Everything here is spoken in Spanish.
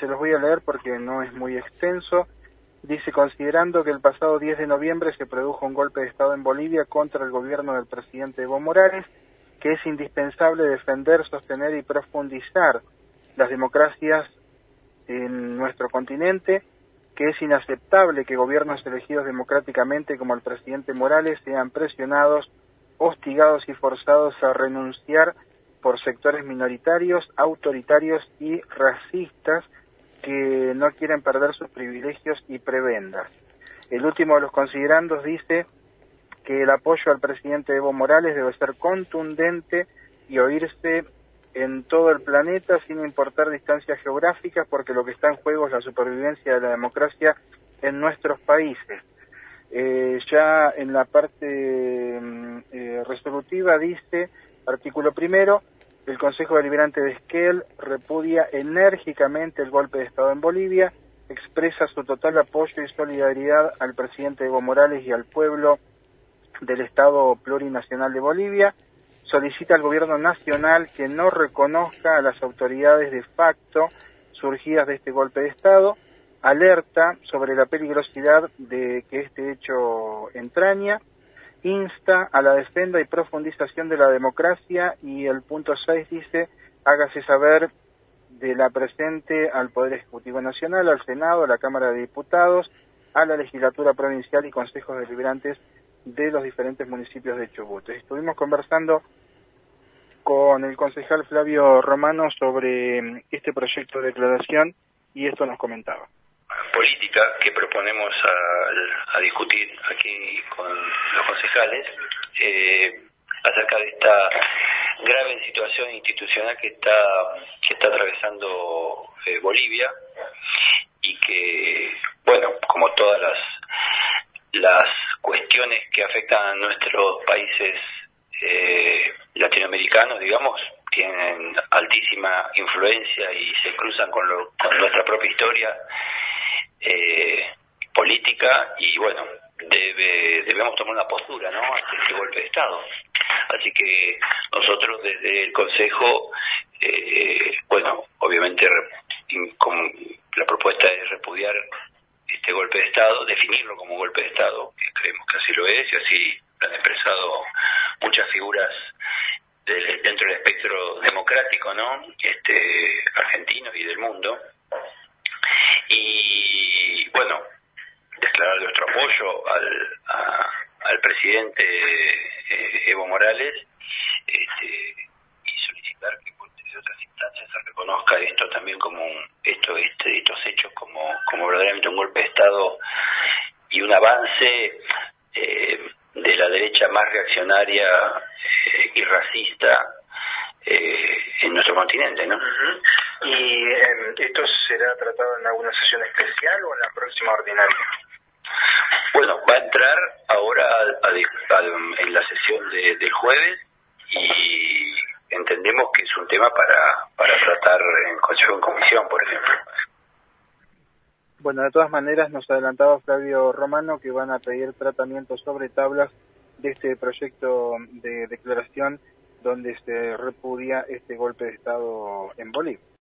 se los voy a leer porque no es muy extenso. Dice: considerando que el pasado 10 de noviembre se produjo un golpe de Estado en Bolivia contra el gobierno del presidente Evo Morales, que es indispensable defender, sostener y profundizar las democracias en nuestro continente, que es inaceptable que gobiernos elegidos democráticamente como el presidente Morales sean presionados, hostigados y forzados a renunciar por sectores minoritarios, autoritarios y racistas que no quieren perder sus privilegios y prebendas. El último de los considerandos dice que el apoyo al presidente Evo Morales debe ser contundente y oírse en todo el planeta sin importar distancias geográficas, porque lo que está en juego es la supervivencia de la democracia en nuestros países. Ya en la parte resolutiva dice, artículo primero: el Consejo Deliberante de Esquel repudia enérgicamente el golpe de Estado en Bolivia, expresa su total apoyo y solidaridad al presidente Evo Morales y al pueblo del Estado Plurinacional de Bolivia, solicita al gobierno nacional que no reconozca a las autoridades de facto surgidas de este golpe de Estado, alerta sobre la peligrosidad de que este hecho entraña, insta a la defensa y profundización de la democracia, y el punto 6 dice: hágase saber de la presente al Poder Ejecutivo Nacional, al Senado, a la Cámara de Diputados, a la Legislatura Provincial y consejos deliberantes de los diferentes municipios de Chubut. Estuvimos conversando con el concejal Flavio Romano sobre este proyecto de declaración y esto nos comentaba. Política que proponemos a discutir aquí con los concejales acerca de esta grave situación institucional que está atravesando Bolivia, y que, bueno, como todas las cuestiones que afectan a nuestros países latinoamericanos, digamos, tienen altísima influencia y se cruzan con nuestra propia historia política, y bueno, debemos tomar una postura, ¿no?, ante este golpe de Estado. Así que nosotros desde el Consejo, bueno, obviamente la propuesta es repudiar este golpe de Estado, definirlo como un golpe de Estado, que creemos que así lo es, y así lo han expresado muchas figuras dentro del espectro democrático, ¿no?, argentino y del mundo. Y bueno, declarar nuestro apoyo al presidente Evo Morales, y solicitar que desde otras instancias se reconozca esto también como estos hechos como verdaderamente un golpe de Estado y un avance de la derecha más reaccionaria y racista en nuestro continente, ¿no? Uh-huh. ¿Y esto será tratado en alguna sesión especial o en la próxima ordinaria? Bueno, va a entrar ahora en la sesión del jueves, y entendemos que es un tema para tratar en Consejo en Comisión, por ejemplo. Bueno, de todas maneras nos adelantaba Flavio Romano que van a pedir tratamiento sobre tablas de este proyecto de declaración donde se repudia este golpe de Estado en Bolivia.